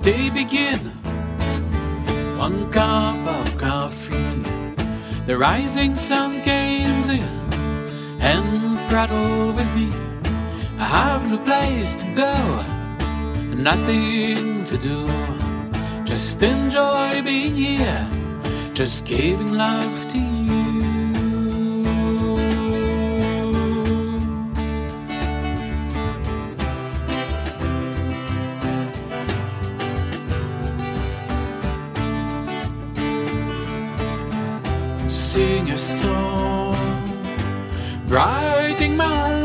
day begin. One cup of coffee, the rising sun came in and prattled with me. I have no place to go, nothing to do, just enjoy being here, just giving love to you. Sing a song, brightening my